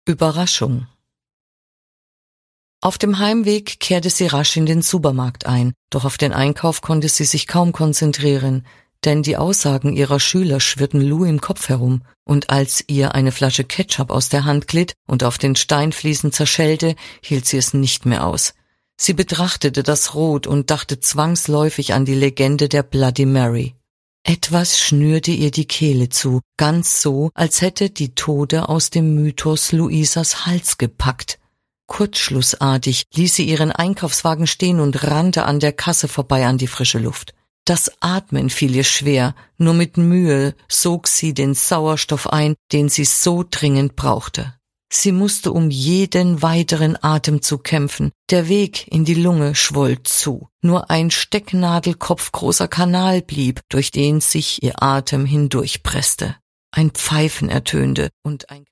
Überraschung. Auf dem Heimweg kehrte sie rasch in den Supermarkt ein, doch auf den Einkauf konnte sie sich kaum konzentrieren, denn die Aussagen ihrer Schüler schwirrten Lou im Kopf herum, und als ihr eine Flasche Ketchup aus der Hand glitt und auf den Steinfliesen zerschellte, hielt sie es nicht mehr aus. Sie betrachtete das Rot und dachte zwangsläufig an die Legende der Bloody Mary. Etwas schnürte ihr die Kehle zu, ganz so, als hätte die Tote aus dem Mythos Luisas Hals gepackt. Kurzschlussartig ließ sie ihren Einkaufswagen stehen und rannte an der Kasse vorbei an die frische Luft. Das Atmen fiel ihr schwer, nur mit Mühe sog sie den Sauerstoff ein, den sie so dringend brauchte. Sie musste um jeden weiteren Atemzug kämpfen. Der Weg in die Lunge schwoll zu. Nur ein stecknadelkopfgroßer Kanal blieb, durch den sich ihr Atem hindurchpresste. Ein Pfeifen ertönte und ein